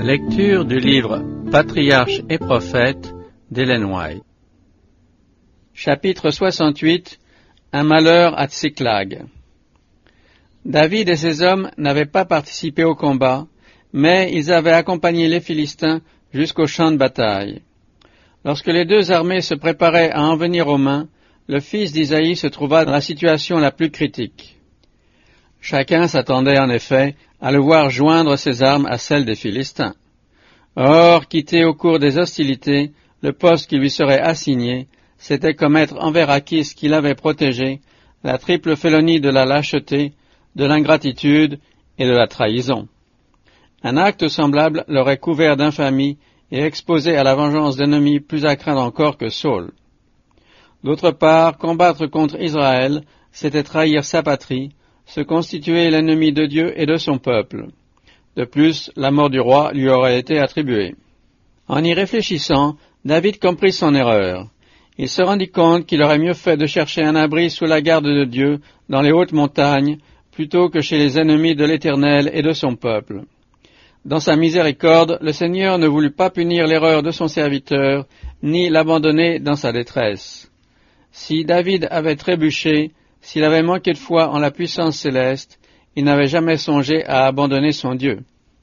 Lecture du livre Patriarches et prophètes d'Ellen White. Chapitre 68. Un malheur à Tsiklag. David et ses hommes n'avaient pas participé au combat, mais ils avaient accompagné les Philistins jusqu'au champ de bataille. Lorsque les deux armées se préparaient à en venir aux mains, le fils d'Isaïe se trouva dans la situation la plus critique. Chacun s'attendait en effet à le voir joindre ses armes à celles des Philistins. Or, quitté au cours des hostilités, le poste qui lui serait assigné, c'était commettre envers Achis qui l'avait protégé la triple félonie de la lâcheté, de l'ingratitude et de la trahison. Un acte semblable l'aurait couvert d'infamie et exposé à la vengeance d'ennemis plus à craindre encore que Saul. D'autre part, combattre contre Israël, c'était trahir sa patrie, se constituer l'ennemi de Dieu et de son peuple. De plus, la mort du roi lui aurait été attribuée. En y réfléchissant, David comprit son erreur. Il se rendit compte qu'il aurait mieux fait de chercher un abri sous la garde de Dieu dans les hautes montagnes, plutôt que chez les ennemis de l'Éternel et de son peuple. Dans sa miséricorde, le Seigneur ne voulut pas punir l'erreur de son serviteur, ni l'abandonner dans sa détresse. Si David avait trébuché, s'il avait manqué de foi en la puissance céleste, il n'avait jamais songé à abandonner son Dieu.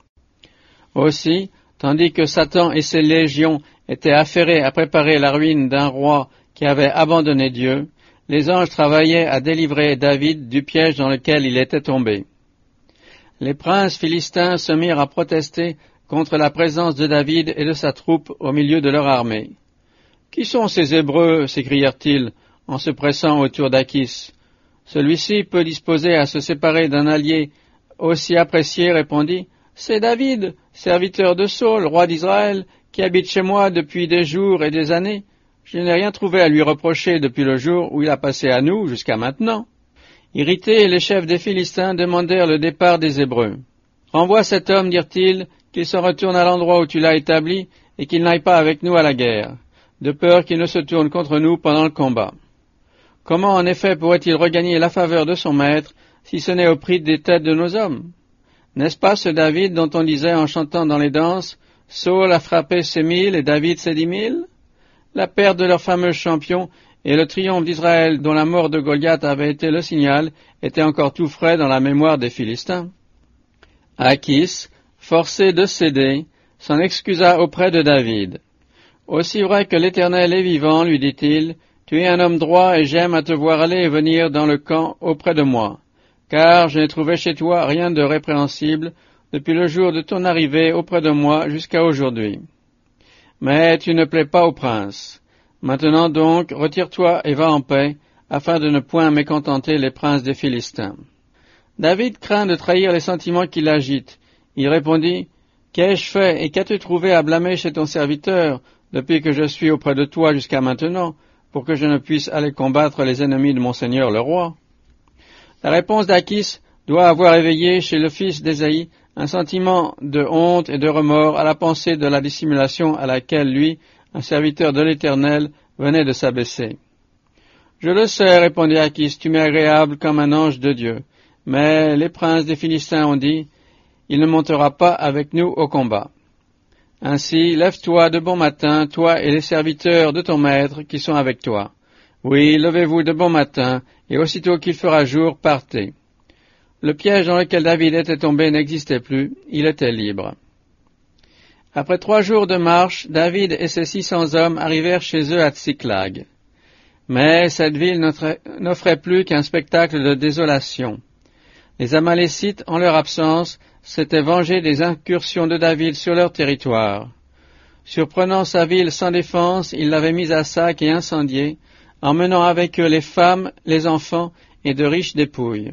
Aussi, tandis que Satan et ses légions étaient affairés à préparer la ruine d'un roi qui avait abandonné Dieu, les anges travaillaient à délivrer David du piège dans lequel il était tombé. Les princes philistins se mirent à protester contre la présence de David et de sa troupe au milieu de leur armée. « Qui sont ces Hébreux » s'écrièrent-ils en se pressant autour d'Achis. Celui-ci, peu disposé à se séparer d'un allié aussi apprécié, répondit « C'est David, serviteur de Saul, roi d'Israël, qui habite chez moi depuis des jours et des années. Je n'ai rien trouvé à lui reprocher depuis le jour où il a passé à nous jusqu'à maintenant. » Irrités, les chefs des Philistins demandèrent le départ des Hébreux. « Renvoie cet homme, dirent-ils, qu'il se retourne à l'endroit où tu l'as établi et qu'il n'aille pas avec nous à la guerre, de peur qu'il ne se tourne contre nous pendant le combat. » Comment en effet pourrait-il regagner la faveur de son maître si ce n'est au prix des têtes de nos hommes? N'est-ce pas ce David dont on disait en chantant dans les danses « Saul a frappé ses 1000 et David ses 10 000 » La perte de leur fameux champion et le triomphe d'Israël dont la mort de Goliath avait été le signal étaient encore tout frais dans la mémoire des Philistins. Achis, forcé de céder, s'en excusa auprès de David. « Aussi vrai que l'Éternel est vivant, lui dit-il, tu es un homme droit et j'aime à te voir aller et venir dans le camp auprès de moi, car je n'ai trouvé chez toi rien de répréhensible depuis le jour de ton arrivée auprès de moi jusqu'à aujourd'hui. Mais tu ne plais pas au prince. Maintenant donc, retire-toi et va en paix, afin de ne point mécontenter les princes des Philistins. » David craint de trahir les sentiments qui l'agitent. Il répondit, « Qu'ai-je fait et qu'as-tu trouvé à blâmer chez ton serviteur depuis que je suis auprès de toi jusqu'à maintenant, pour que je ne puisse aller combattre les ennemis de mon Seigneur le roi? » La réponse d'Achis doit avoir éveillé chez le fils d'Ésaïe un sentiment de honte et de remords à la pensée de la dissimulation à laquelle lui, un serviteur de l'Éternel, venait de s'abaisser. « Je le sais, répondit Achis, tu m'es agréable comme un ange de Dieu. Mais les princes des Philistins ont dit, il ne montera pas avec nous au combat. Ainsi, lève-toi de bon matin, toi et les serviteurs de ton maître qui sont avec toi. Oui, levez-vous de bon matin, et aussitôt qu'il fera jour, partez. » Le piège dans lequel David était tombé n'existait plus, il était libre. Après 3 jours de marche, David et ses 600 hommes arrivèrent chez eux à Tsiklag. Mais cette ville n'offrait plus qu'un spectacle de désolation. Les Amalécites, en leur absence, s'étaient vengés des incursions de David sur leur territoire. Surprenant sa ville sans défense, ils l'avaient mise à sac et incendiée, emmenant avec eux les femmes, les enfants et de riches dépouilles.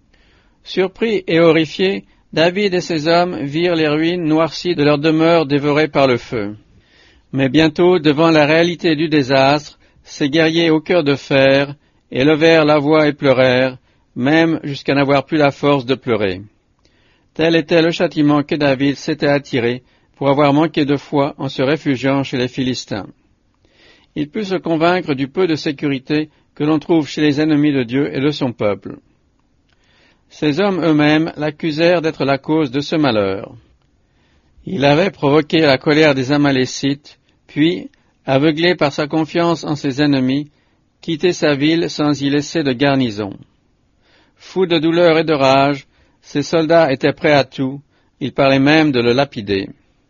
Surpris et horrifiés, David et ses hommes virent les ruines noircies de leur demeure dévorées par le feu. Mais bientôt, devant la réalité du désastre, ces guerriers au cœur de fer élevèrent la voix et pleurèrent, même jusqu'à n'avoir plus la force de pleurer. Tel était le châtiment que David s'était attiré pour avoir manqué de foi en se réfugiant chez les Philistins. Il put se convaincre du peu de sécurité que l'on trouve chez les ennemis de Dieu et de son peuple. Ces hommes eux-mêmes l'accusèrent d'être la cause de ce malheur. Il avait provoqué la colère des Amalécites, puis, aveuglé par sa confiance en ses ennemis, quitté sa ville sans y laisser de garnison. Fous de douleur et de rage, ses soldats étaient prêts à tout, ils parlaient même de le lapider.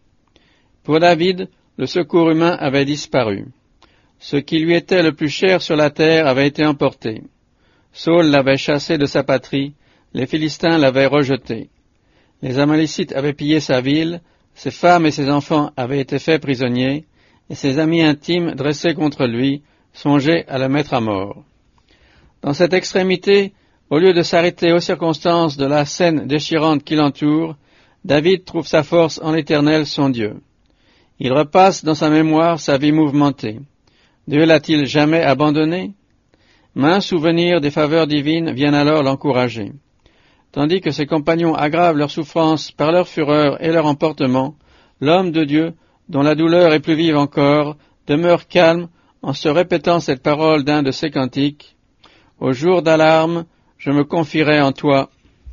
Pour David, le secours humain avait disparu. Ce qui lui était le plus cher sur la terre avait été emporté. Saul l'avait chassé de sa patrie, les Philistins l'avaient rejeté. Les Amalécites avaient pillé sa ville, ses femmes et ses enfants avaient été faits prisonniers, et ses amis intimes dressés contre lui songeaient à le mettre à mort. Dans cette extrémité, au lieu de s'arrêter aux circonstances de la scène déchirante qui l'entoure, David trouve sa force en l'Éternel son Dieu. Il repasse dans sa mémoire sa vie mouvementée. Dieu l'a-t-il jamais abandonné? Maints souvenirs des faveurs divines viennent alors l'encourager. Tandis que ses compagnons aggravent leur souffrance par leur fureur et leur emportement, l'homme de Dieu, dont la douleur est plus vive encore, demeure calme en se répétant cette parole d'un de ses cantiques. « Au jour d'alarme, je me confierai en toi. »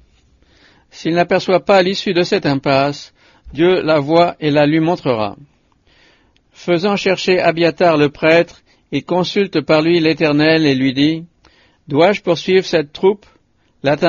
S'il n'aperçoit pas l'issue de cette impasse, Dieu la voit et la lui montrera. Faisant chercher Abiatar le prêtre, il consulte par lui l'Éternel et lui dit, « Dois-je poursuivre cette troupe? L'atteindrai-je »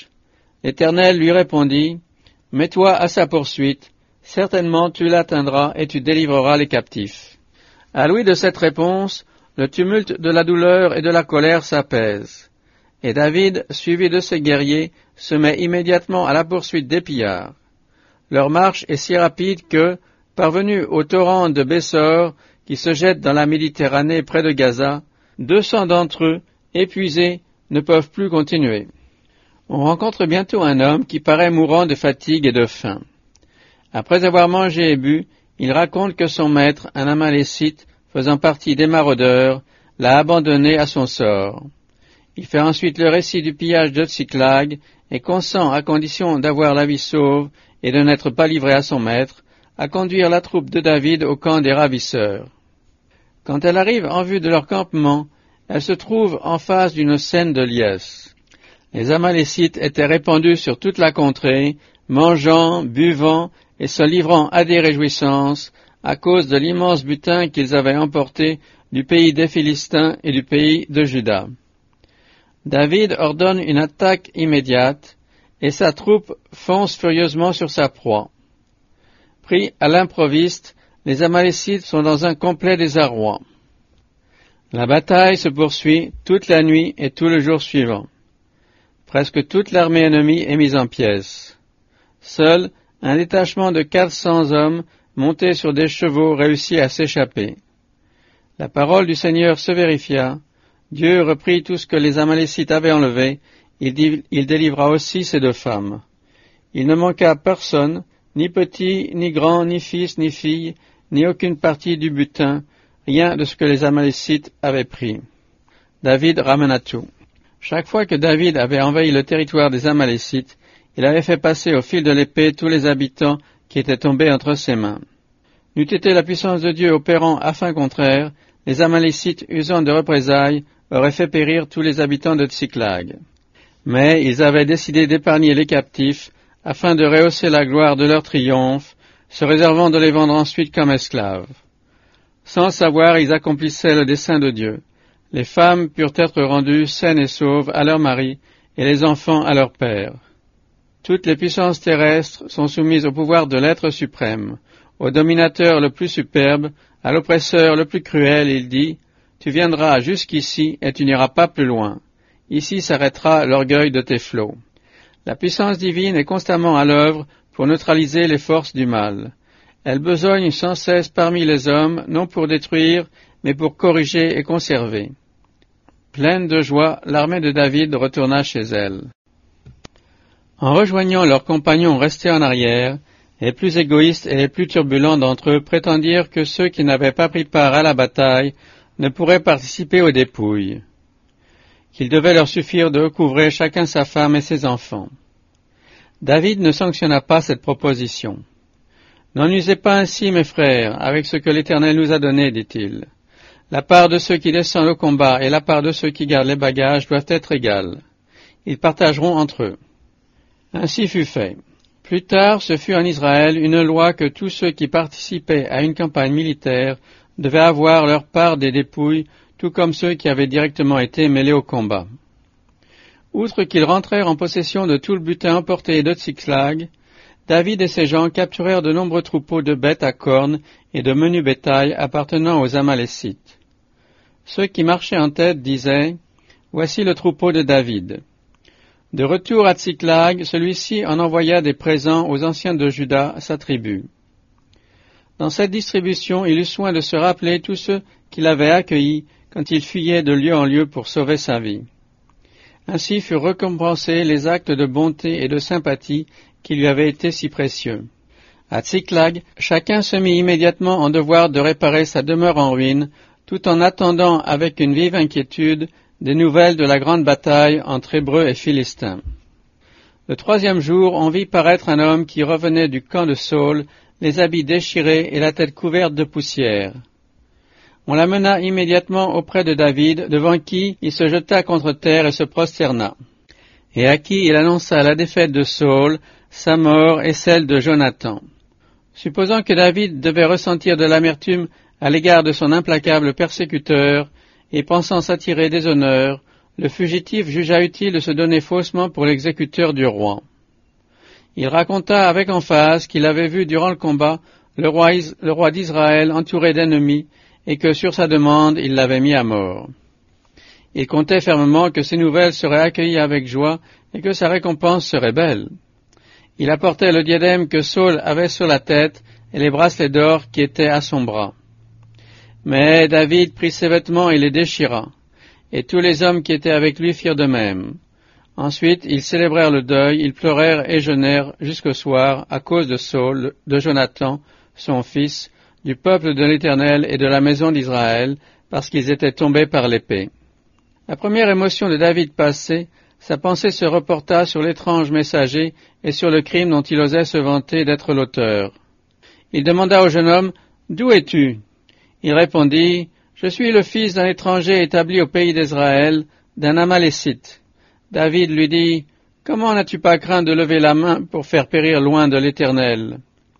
L'Éternel lui répondit, « Mets-toi à sa poursuite, certainement tu l'atteindras et tu délivreras les captifs. » À l'ouïe de cette réponse, le tumulte de la douleur et de la colère s'apaise. Et David, suivi de ses guerriers, se met immédiatement à la poursuite des pillards. Leur marche est si rapide que, parvenus au torrent de Bessor, qui se jette dans la Méditerranée près de Gaza, 200 d'entre eux, épuisés, ne peuvent plus continuer. On rencontre bientôt un homme qui paraît mourant de fatigue et de faim. Après avoir mangé et bu, il raconte que son maître, un Amalécite, faisant partie des maraudeurs, l'a abandonné à son sort. Il fait ensuite le récit du pillage de Tsiklag et consent, à condition d'avoir la vie sauve et de n'être pas livré à son maître, à conduire la troupe de David au camp des ravisseurs. Quand elle arrive en vue de leur campement, elle se trouve en face d'une scène de liesse. Les Amalécites étaient répandus sur toute la contrée, mangeant, buvant et se livrant à des réjouissances à cause de l'immense butin qu'ils avaient emporté du pays des Philistins et du pays de Juda. David ordonne une attaque immédiate et sa troupe fonce furieusement sur sa proie. Pris à l'improviste, les Amalécites sont dans un complet désarroi. La bataille se poursuit toute la nuit et tout le jour suivant. Presque toute l'armée ennemie est mise en pièces. Seul un détachement de 400 hommes montés sur des chevaux réussit à s'échapper. La parole du Seigneur se vérifia. Dieu reprit tout ce que les Amalécites avaient enlevé. Il délivra aussi ces 2 femmes. Il ne manqua personne, ni petit, ni grand, ni fils, ni fille, ni aucune partie du butin, rien de ce que les Amalécites avaient pris. David ramena tout. Chaque fois que David avait envahi le territoire des Amalécites, il avait fait passer au fil de l'épée tous les habitants qui étaient tombés entre ses mains. N'eût été la puissance de Dieu opérant à fin contraire, les Amalécites, usant de représailles, auraient fait périr tous les habitants de Tsiklag. Mais ils avaient décidé d'épargner les captifs, afin de rehausser la gloire de leur triomphe, se réservant de les vendre ensuite comme esclaves. Sans le savoir, ils accomplissaient le dessein de Dieu. Les femmes purent être rendues saines et sauves à leurs maris, et les enfants à leur père. Toutes les puissances terrestres sont soumises au pouvoir de l'être suprême. Au dominateur le plus superbe, à l'oppresseur le plus cruel, il dit, « Tu viendras jusqu'ici et tu n'iras pas plus loin. Ici s'arrêtera l'orgueil de tes flots. » La puissance divine est constamment à l'œuvre pour neutraliser les forces du mal. Elle besogne sans cesse parmi les hommes, non pour détruire, mais pour corriger et conserver. Pleine de joie, l'armée de David retourna chez elle. En rejoignant leurs compagnons restés en arrière, les plus égoïstes et les plus turbulents d'entre eux prétendirent que ceux qui n'avaient pas pris part à la bataille ne pourraient participer aux dépouilles, qu'il devait leur suffire de recouvrer chacun sa femme et ses enfants. David ne sanctionna pas cette proposition. « N'en usez pas ainsi, mes frères, avec ce que l'Éternel nous a donné, dit-il. La part de ceux qui descendent au combat et la part de ceux qui gardent les bagages doivent être égales. Ils partageront entre eux. » Ainsi fut fait. Plus tard, ce fut en Israël une loi que tous ceux qui participaient à une campagne militaire devaient avoir leur part des dépouilles, tout comme ceux qui avaient directement été mêlés au combat. Outre qu'ils rentrèrent en possession de tout le butin emporté de Tsiklag, David et ses gens capturèrent de nombreux troupeaux de bêtes à cornes et de menu bétail appartenant aux Amalécites. Ceux qui marchaient en tête disaient « Voici le troupeau de David ». De retour à Tsiklag, celui-ci en envoya des présents aux anciens de Juda, sa tribu. Dans cette distribution, il eut soin de se rappeler tous ceux qu'il avait accueillis quand il fuyait de lieu en lieu pour sauver sa vie. Ainsi furent récompensés les actes de bonté et de sympathie qui lui avaient été si précieux. À Tsiklag, chacun se mit immédiatement en devoir de réparer sa demeure en ruine, tout en attendant avec une vive inquiétude des nouvelles de la grande bataille entre Hébreux et Philistins. Le troisième jour, on vit paraître un homme qui revenait du camp de Saül, les habits déchirés et la tête couverte de poussière. On l'amena immédiatement auprès de David, devant qui il se jeta contre terre et se prosterna, et à qui il annonça la défaite de Saül, sa mort et celle de Jonathan. Supposant que David devait ressentir de l'amertume à l'égard de son implacable persécuteur, et pensant s'attirer des honneurs, le fugitif jugea utile de se donner faussement pour l'exécuteur du roi. Il raconta avec emphase qu'il avait vu durant le combat le roi d'Israël entouré d'ennemis et que sur sa demande il l'avait mis à mort. Il comptait fermement que ces nouvelles seraient accueillies avec joie et que sa récompense serait belle. Il apportait le diadème que Saül avait sur la tête et les bracelets d'or qui étaient à son bras. Mais David prit ses vêtements et les déchira, et tous les hommes qui étaient avec lui firent de même. Ensuite, ils célébrèrent le deuil, ils pleurèrent et jeûnèrent jusqu'au soir à cause de Saül, de Jonathan, son fils, du peuple de l'Éternel et de la maison d'Israël, parce qu'ils étaient tombés par l'épée. La première émotion de David passée, sa pensée se reporta sur l'étrange messager et sur le crime dont il osait se vanter d'être l'auteur. Il demanda au jeune homme « D'où es-tu » Il répondit « Je suis le fils d'un étranger établi au pays d'Israël, d'un Amalécite. » David lui dit « Comment n'as-tu pas craint de lever la main pour faire périr loin de l'Éternel »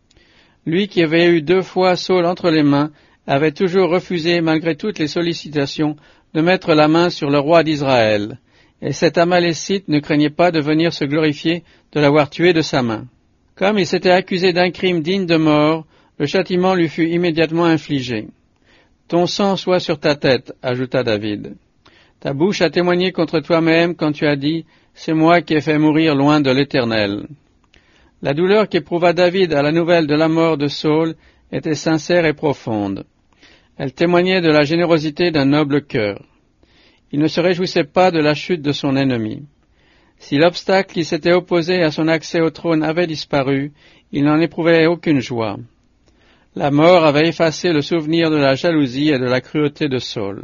Lui qui avait eu 2 fois Saül entre les mains, avait toujours refusé, malgré toutes les sollicitations, de mettre la main sur le roi d'Israël, et cet Amalécite ne craignait pas de venir se glorifier de l'avoir tué de sa main. Comme il s'était accusé d'un crime digne de mort, le châtiment lui fut immédiatement infligé. « Ton sang soit sur ta tête, ajouta David. Ta bouche a témoigné contre toi-même quand tu as dit « C'est moi qui ai fait mourir loin de l'Éternel ». La douleur qu'éprouva David à la nouvelle de la mort de Saül était sincère et profonde. Elle témoignait de la générosité d'un noble cœur. Il ne se réjouissait pas de la chute de son ennemi. Si l'obstacle qui s'était opposé à son accès au trône avait disparu, il n'en éprouvait aucune joie. La mort avait effacé le souvenir de la jalousie et de la cruauté de Saül.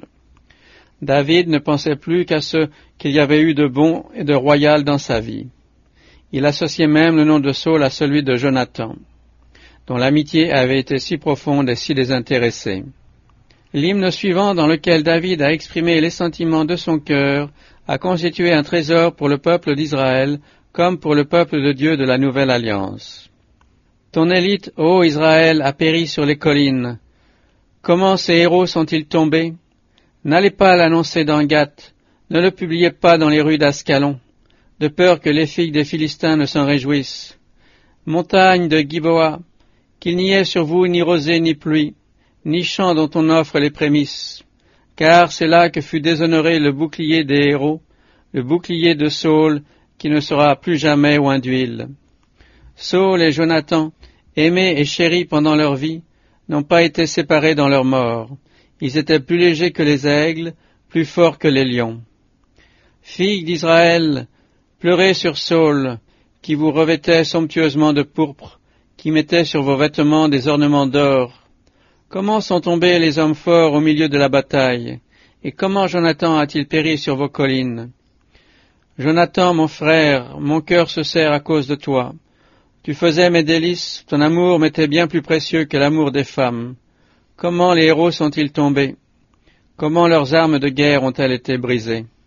David ne pensait plus qu'à ce qu'il y avait eu de bon et de royal dans sa vie. Il associait même le nom de Saül à celui de Jonathan, dont l'amitié avait été si profonde et si désintéressée. L'hymne suivant, dans lequel David a exprimé les sentiments de son cœur, a constitué un trésor pour le peuple d'Israël, comme pour le peuple de Dieu de la Nouvelle Alliance. Ton élite, ô Israël, a péri sur les collines. Comment ces héros sont-ils tombés? N'allez pas l'annoncer dans Gath, ne le publiez pas dans les rues d'Ascalon, de peur que les filles des Philistins ne s'en réjouissent. Montagne de Giboa, qu'il n'y ait sur vous ni rosée ni pluie, ni champ dont on offre les prémices, car c'est là que fut déshonoré le bouclier des héros, le bouclier de Saül, qui ne sera plus jamais oint d'huile. Saül et Jonathan, aimés et chéris pendant leur vie, n'ont pas été séparés dans leur mort. Ils étaient plus légers que les aigles, plus forts que les lions. Filles d'Israël, pleurez sur Saül, qui vous revêtait somptueusement de pourpre, qui mettait sur vos vêtements des ornements d'or. Comment sont tombés les hommes forts au milieu de la bataille, et comment Jonathan a-t-il péri sur vos collines? Jonathan, mon frère, mon cœur se serre à cause de toi. Tu faisais mes délices, ton amour m'était bien plus précieux que l'amour des femmes. Comment les héros sont-ils tombés? Comment leurs armes de guerre ont-elles été brisées?